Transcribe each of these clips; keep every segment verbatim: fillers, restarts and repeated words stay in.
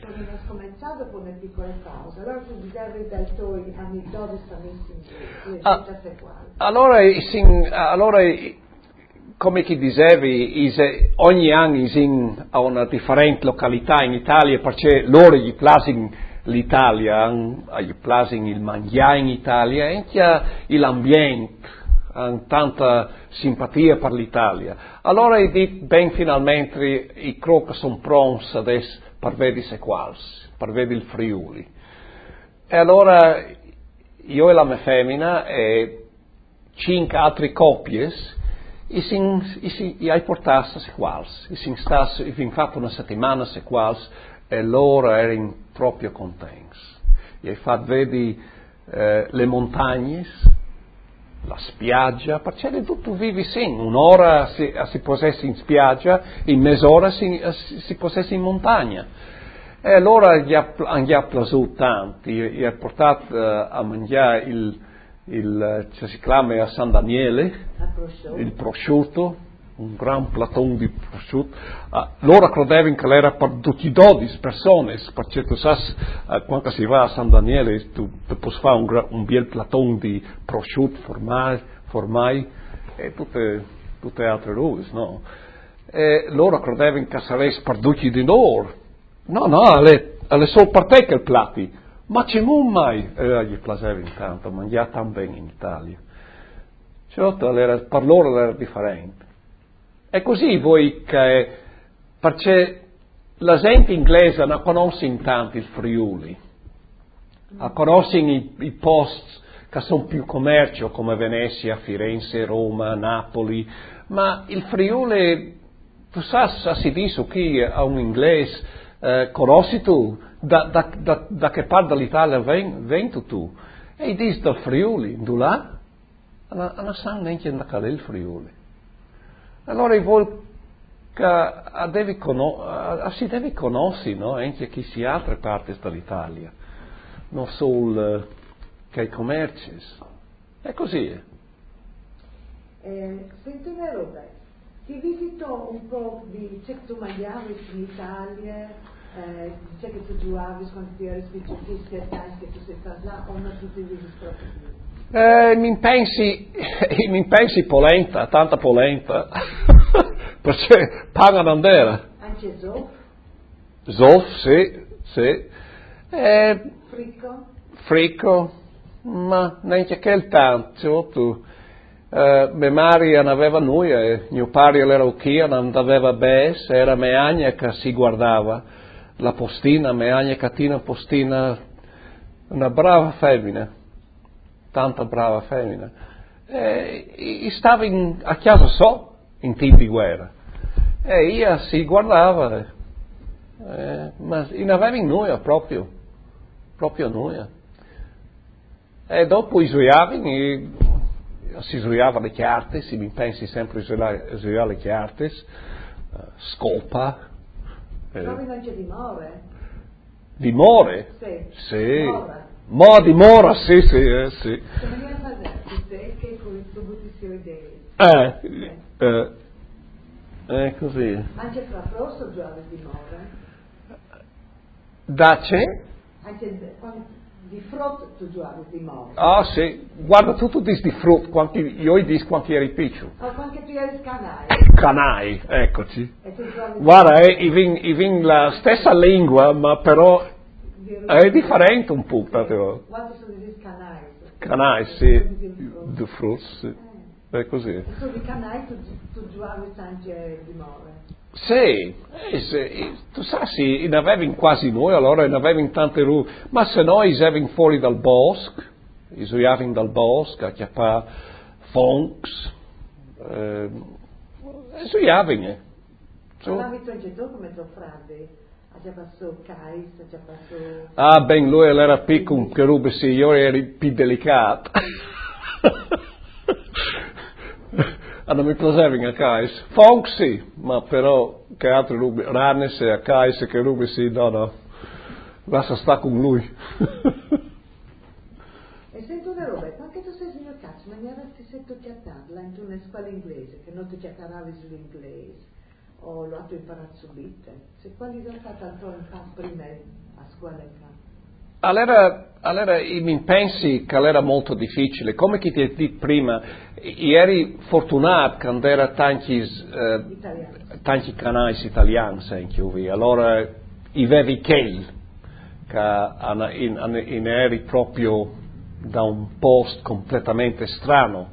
quando hai cominciato con le piccole cose, allora tu dicevi dai tuoi aneddoti stranissimi, ah, quali. allora, sin, allora, come ti dicevi, is, ogni anno sin a una differente località in Italia, perché loro gli piace l'Italia, gli piace il mangiare in Italia, e anche l'ambiente, hanno tanta simpatia per l'Italia. Allora io dico, ben finalmente, i croci sono pronti adesso per vedere se quals, per vedere il Friuli. E allora io e la mia femmina e cinque altre coppie e si hai portato se quals. E si abbiamo fatto una settimana se quals e loro erano proprio contenti. E hai fatto vedere eh, le montagne, la spiaggia, perché tu, tu vivi sì, un'ora si, si possessi in spiaggia, in mezz'ora si, si, si possessi in montagna. E allora gli ha, gli ha piaciuto tanto, gli ha portato uh, a mangiare il, il, che si chiama a San Daniele, il prosciutto, un gran platone di prosciutto. Uh, loro credevano che era per tutti dodici persone, perché tu sai, uh, quando si va a San Daniele, tu, tu puoi fare un, un bel platone di prosciutto, formai, formai e tutte, tutte altre cose, no? E loro credevano che sarebbe per tutti di loro. No, no, alle, alle solo per te che plati, ma c'è non mai, eh, gli piaceva intanto, mangiare tan bene in Italia. Certo, era, per loro era differente. E così voi che, perché la gente inglese non conosce intanto il Friuli, mm. conosce i, i posti che sono più commercio come Venezia, Firenze, Roma, Napoli, ma il Friuli, tu sai, si dice qui a un inglese, Uh, conosci tu? Da, da, da, da che parte dell'Italia vieni tu? E dici dal Friuli, tu là? Non sanno neanche da qual è il Friuli. Allora vuol che devi cono- si deve conoscere, no? Anche chi si ha altre parti dell'Italia, non solo uh, che i commerci. È così. Eh, senti una roba, ti visito un po' di, c'è che tu mangiavi in Italia, eh, c'è che tu giocavi quando ti eri specialista che tu sei stato là, o non tu ti visiti proprio più? Eh, mi pensi, mi pensi polenta, tanta polenta, perché paga non era. Anche zoff? Zoff, sì, sì. Eh, Fricco? Fricco, ma neanche che tanto, tu. Uh, mia madre non aveva nulla, e mio padre era qui, non aveva bes, era mia agna che si guardava, la postina, mia agna cattina postina, una brava femmina, tanta brava femmina. E, e stava in, a casa so, in tempi di guerra, e io si guardava, eh, ma non aveva nulla proprio, proprio nulla. E dopo i suoi si usava le carte, si mi pensi sempre a usare le carte, uh, scopa. Trovi eh. anche dimore? Dimore? Sì. Sì. Dimora? Mo dimora, sì, sì, eh, sì. Che veniva a fare te che con il tuo buttissimo idee? Eh, sì. eh, è così. Anche fra Frosto giocavi dimore? Da c'è? Anche quando... Di frutto tu giocavi di morte. Ah sì, guarda tu tu dici di frutto, quanti, io dico quanti eri piccolo. O quanti tu eri canai. Canai, eccoci. E tu giocavi guarda, è eh, la stessa lingua, ma però è differente un po'. Proprio. Quanti sono di canai? Canai, sì, di frutto, sì. È così. E tu di canai tu, tu giocavi anche di morte. Sì, eh, sì, tu sai, sì, ne avevi quasi noi, allora ne avevi tante rue, ma se no i fuori dal bosco, i suiavano dal bosco, a chiappare fonks, eh, e suiavano. Parlavi tu anche tu come tuo frate, ha già passato Cais, ha già passato... Ah, ben, lui era piccolo, che rubi sì, io ero più delicato. Ah, non mi piaceva a Cais. Funk sì, ma però che altro rubi, Rannes e a Cais che rubi sì, no, no, lascia sta con lui. E sento una roba, anche tu sei signor cazzo, ma ne avresti sentito chiattare là in una scuola inglese, che non ti chiattaravi sull'inglese, o l'ho imparato subito? Se quali sono tanto in campo prima a scuola in campo? Allora, allora mi pensi che era molto difficile, come che ti ho detto prima, eri fortunato quando era tanti, eh, tanti canali italiani, senti, allora i vevi che in, in, in eri proprio da un posto completamente strano,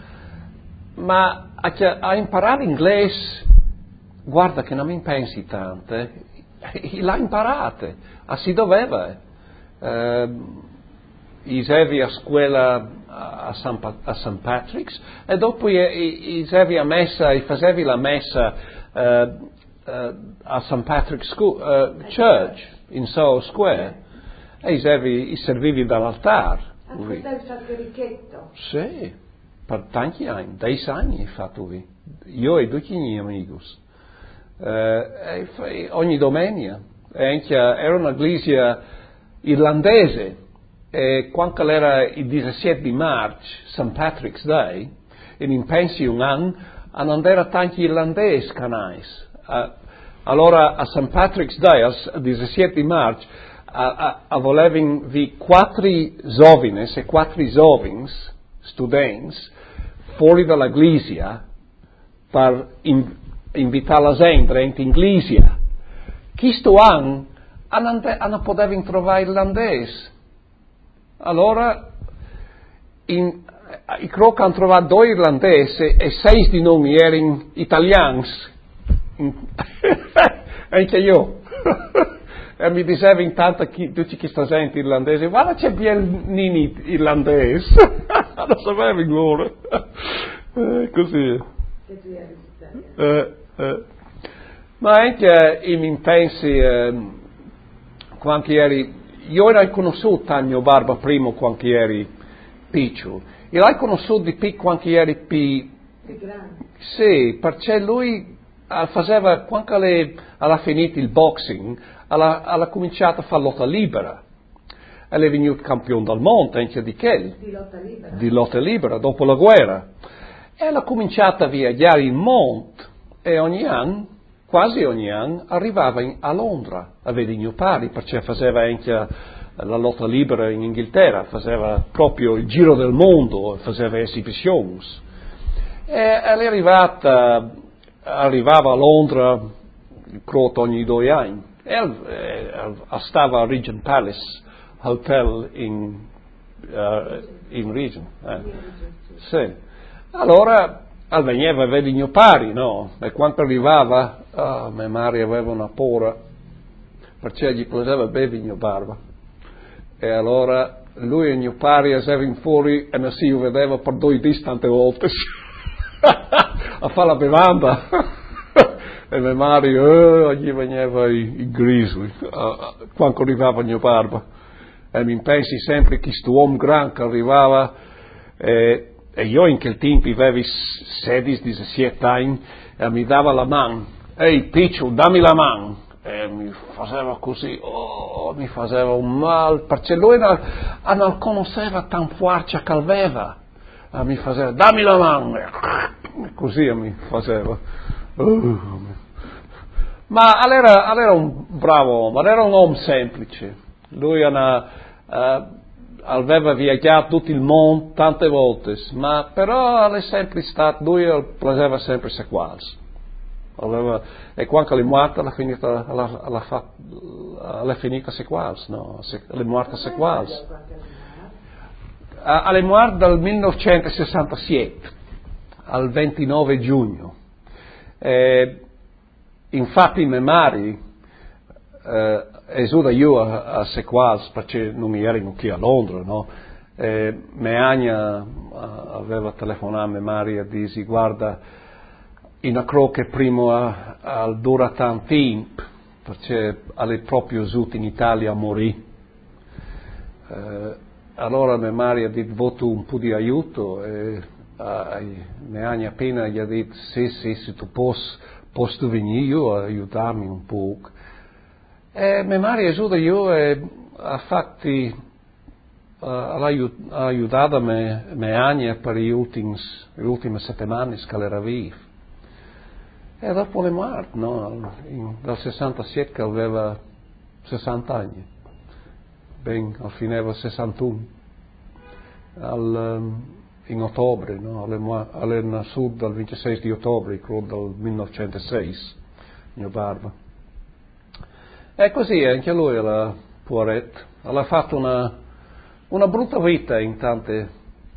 ma a, a imparare inglese, guarda che non mi pensi tanto, eh, l'ha imparata, ah, si doveva. Uh, isevi a scuola a San, a San Patrick's e dopo isevi a messa e facevi la messa uh, uh, a San Patrick's School, uh, Church in Soho Square e isevi, servivi dall'altare. Ah, questo è il sacerichetto? Sì, per tanti anni, dieci anni fatto io, io e tutti i miei amici. Uh, e, ogni domenica, e era una iglesia irlandese, e quando era il diciassette di marzo, Saint Patrick's Day, in pensi un anno, non era tanti irlandesi canais. Uh, allora a Saint Patrick's Day, il diciassette di marzo, avevano vi quattro giovani e quattro giovani, studenti, fuori dalla iglesia, per in, invitare la gente in iglesia. Questo anno, non potevano trovare irlandesi. Allora, in, i croc hanno trovato due irlandesi e sei di noi erano italiani. Anche io. E mi diceva intanto chi, tutti questa gente irlandese, guarda c'è Bielnini irlandese. Non sapevo loro. Eh, così. Eh, eh. Ma anche in intensi, eh, quando eri, io ero conosciuto a mio barba prima quando eri piccolo, e l'hai conosciuto di più quando eri più grande? Sì, perché lui faceva, quando aveva finito il boxing, aveva cominciato a fare lotta libera. E è venuto campione del mondo, anche di che? Di lotta libera? Di lotta libera, dopo la guerra. E ha cominciato a viaggiare il mondo, e ogni anno, quasi ogni anno, arrivava in, a Londra a vedere i miei pari, perché faceva anche la lotta libera in Inghilterra, faceva proprio il giro del mondo, faceva esibizioni. E è arrivata, arrivava a Londra, credo ogni due anni, e, e, e stava al Regent Palace Hotel in, uh, in Regent. Eh. Sì. Allora, veniva a vedere i miei pari, no? E quando arrivava, oh, mia madre aveva una paura, perché gli piaceva bere il mio barba. E allora lui e il mio pari erano fuori e non si vedeva per due dì tante volte a fare la bevanda. E mia madre, oh, gli veniva i, i grizzly uh, quando arrivava il mio barba. E mi pensi sempre che questo uomo grande che arrivava, eh, e io in quel tempo avevo sedici diciassette anni, e mi dava la mano, ehi piccio, dammi la mano, e mi faceva così, oh, mi faceva un mal, perché lui non, non conosceva tan forza che aveva, e mi faceva, dammi la mano, e così mi faceva. Oh. Ma era, era un bravo uomo, era un uomo semplice, lui era, uh, aveva viaggiato tutto il mondo tante volte, ma però è sempre stato, lui piaceva sempre sequels. Aveva, e quando è morta, l'ha finita, l'ha, l'ha, l'ha finita sequels, no? È morta sequels. È morta dal millenovecentosessantasette, al ventinove giugno. E, infatti mia madre eh, esuda io a, a sequels perché non mi ero qui a Londra, no? E mia Agna aveva telefonato a mia madre e disse guarda, in accro che prima al dura tanto tempo perché è proprio giusto in Italia a morire. Eh, allora mia madre ha detto voto un po' di aiuto e uh, mia Agna appena gli ha detto sì sì se tu posso posso venire io a aiutarmi un po'. E mia madre aiuta io e ha fatto, uh, ha aiutato mia Agna per le ultime, le ultime settimane che era viva. E dopo è morto, no? In, dal sessantasette aveva sessanta anni, ben al fine aveva sessantuno, al, um, in ottobre, no? È nato dal ventisei di ottobre, credo del millenovecentosei, mio barba. E così anche lui era poveretto, ha fatto una, una brutta vita in tante,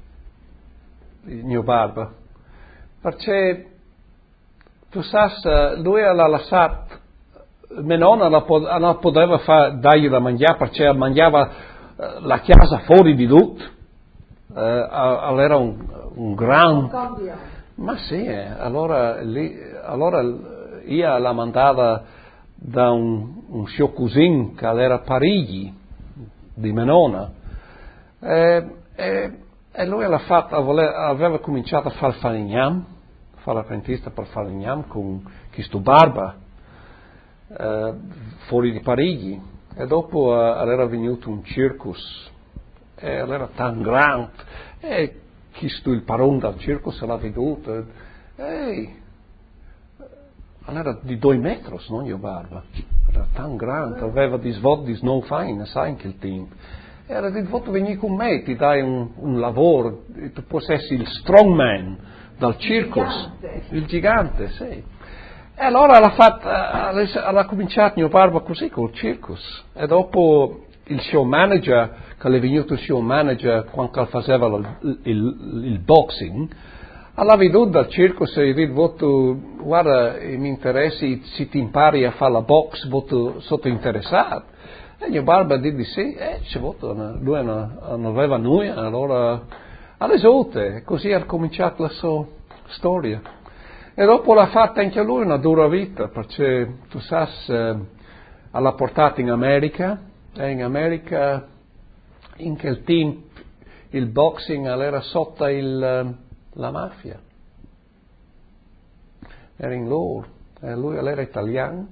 mio barba, perché tu sai, lui l'ha lasciato, mia nonna non poteva far, dargli da mangiare perché mangiava la casa fuori di tutto, uh, era un, un gran... Ma sì, allora, lì, allora io la mandava da un, un suo cugino che era a Parigi, di mia nonna, e, e, e lui l'ha fatto, aveva cominciato a fare il falegname, fare l'apprentista per falegname con questo barba, eh, fuori di Parigi, e dopo eh, era venuto un circus, e era tan grande, e questo il padrone del circus l'ha veduto, e era di due metri, non io barba, era tan grande, aveva di svoti non fine, sai in quel tempo. Era di voto venire con me, ti dai un, un lavoro, tu puoi essere il strongman dal circus, il gigante, sì. E allora l'ha fatta, ha cominciato mio barba così col circus. E dopo il suo manager, che è venuto il suo manager quando faceva il, il, il boxing, l'ha veduto dal circus e ha detto, guarda, mi interessi, se ti impari a fare la box, sono interessato. E mio barba di sì, e ci voto, lui non aveva nulla, allora alle volte, così ha cominciato la sua storia. E dopo l'ha fatta anche lui una dura vita, perché tu sai, eh, l'ha portata in America, e in America, in quel tempo, il boxing era sotto il, la mafia. Era in loro, e lui era italiano.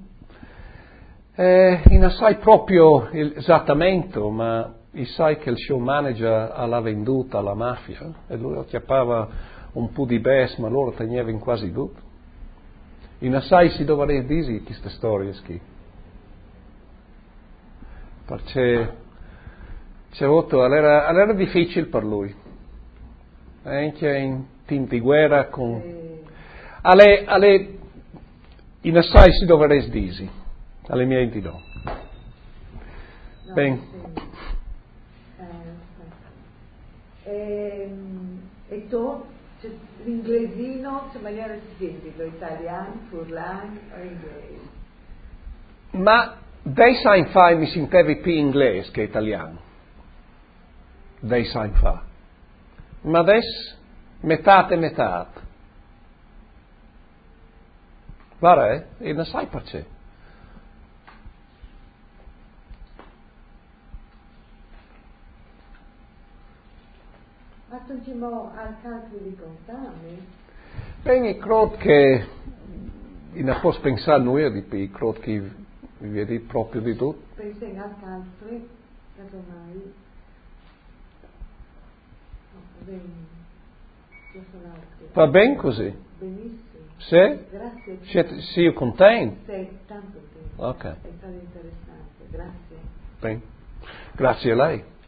E non sai proprio esattamente, ma sai che il suo manager l'ha venduta alla mafia, e lui lo chiappava un po' di bes, ma loro tenevano quasi tutto. E non sai se dovrei dire queste storie qui. Perché c'è avuto, era, era difficile per lui. Anche in tempi di guerra con... Ale, ale, e non sai se dovrei dire, alle mie entità. No, Ben. sì. Eh, e, e tu? Cioè, l'inglesino, in maniera specifica, italiano, furlano o inglese? Ma dei sein fa mi sentivi più inglese che italiano. Dei sein fa. Ma adesso metà e metà. Guarda, e non sai perché. Ma tu ci mo al calcolo di contami? Bene, credo che non posso pensare noi di più, credo che vi vedi proprio di tutto. Pensi al calcolo, casomai. No, bene. Io sono altri. Va bene così? Benissimo. Sì? Grazie. Siete, sì, io contento? Sì, tanto tempo. Ok. È stato interessante, grazie. Bene. Grazie a lei.